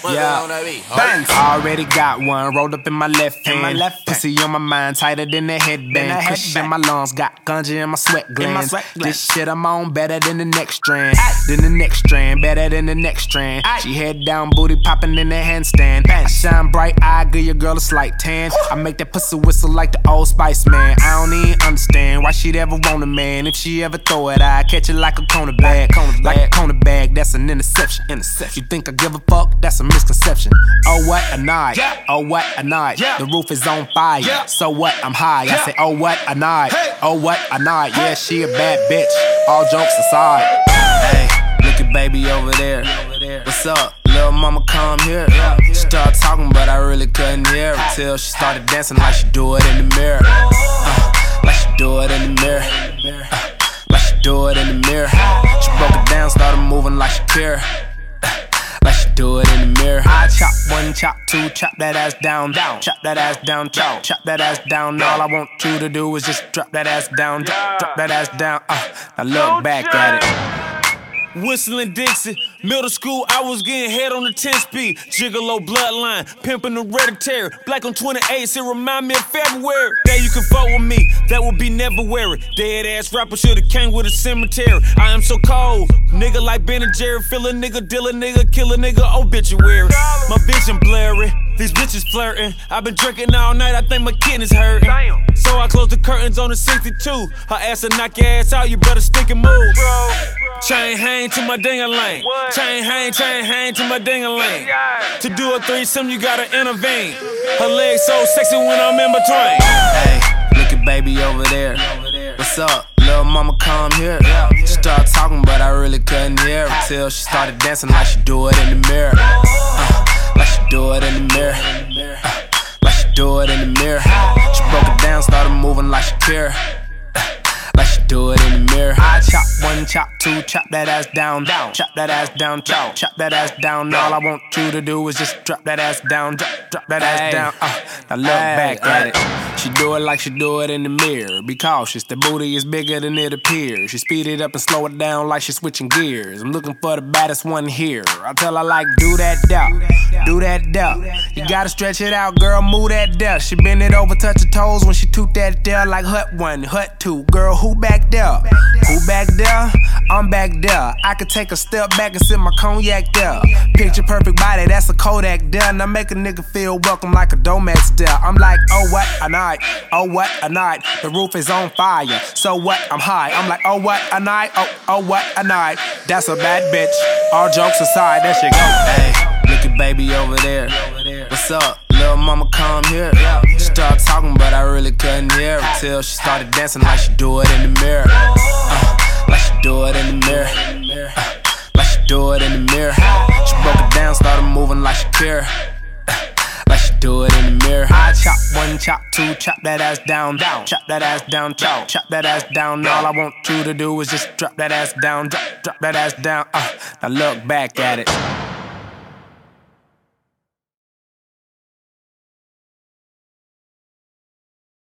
Yeah, Benz. Already got one rolled up in my left hand. Pussy on my mind, tighter than a headband. Cushion in my lungs, got ganja in my sweat glands. This shit I'm on better than the next strand. Then the next strand, better than the next strand. She head down, booty popping in the handstand. I shine bright, I give your girl a slight tan. I make that pussy whistle like the Old Spice man. I don't even understand why she'd ever want a man. If she ever throw it, I catch it like a cornerback. Like a cornerback, that's an interception. You think I give a fuck? That's a misconception. Oh what a night, oh what a night. The roof is on fire, so what? I'm high. I say oh what a night, oh what a night. Yeah, she a bad bitch, all jokes aside. Hey, look at baby over there. What's up? Little mama come here. She started talking but I really couldn't hear her till she started dancing like she do it in the mirror. Like she do it in the mirror. Like she do it in the mirror. She broke it down, started moving like Shakira. Like she do it in the mirror. I chop one, chop two, chop that ass down, chop that ass down, chop that ass down. All I want you to do is just drop that ass down, drop that ass down. Now look back at it. Whistling Dixie, middle school, I was getting head on the 10-speed. Gigolo bloodline, pimpin' hereditary. Black on 28, it remind me of February. There you can fuck with me, that would be never weary. Dead ass rapper should've came with a cemetery. I am so cold, nigga like Ben and Jerry. Fill a nigga, deal a nigga, kill a nigga, obituary. My vision blurry, these bitches flirting. I've been drinking all night, I think my kidneys hurting. So I closed the curtains on the 62. Her ass will knock your ass out, you better stick and move. Chain hang to my ding-a-ling. Chain hang to my ding-a-ling. To do a threesome, you gotta intervene. Her legs so sexy when I'm in between. Hey, look at baby over there. What's up? Little mama come here. She started talking but I really couldn't hear her till she started dancing like she do it in the mirror. Like she do it in the mirror. Like she do it in the mirror. She broke it down, started moving like Shakira. Like she do it in the mirror. I chop one, chop two, chop that ass down, chop that ass down, chop that ass down. All I want you to do is just drop that ass down, drop that ass down. Now look back at it. She do it like she do it in the mirror. Be cautious, the booty is bigger than it appears. She speed it up and slow it down like she's switching gears. I'm looking for the baddest one here. I tell her like, do that do that You gotta stretch it out, girl, move that there. She bend it over, touch her toes when she toot that there. Like hut one, hut two, girl, who back there? Who back there? I'm back there. I could take a step back and sip my cognac there. Picture perfect body, that's a Kodak there. Now make a nigga feel welcome like a Domex there. I'm like, oh what a night, oh what a night. The roof is on fire, so what? I'm high. I'm like, oh what a night, oh what a night. That's a bad bitch, all jokes aside, that shit go. Hey, look at baby over there. What's up? Little mama come here. She started talking but I really couldn't hear her till she started dancing like she do it in the mirror. Like she do it in the mirror. Like she do it in the mirror. She broke it down, started moving like Shakira. Like she do it in the mirror. I chop one, chop two, chop that ass down, chop that ass down, chop that ass down. All I want you to do is just drop that ass down, drop that ass down. Now look back at it.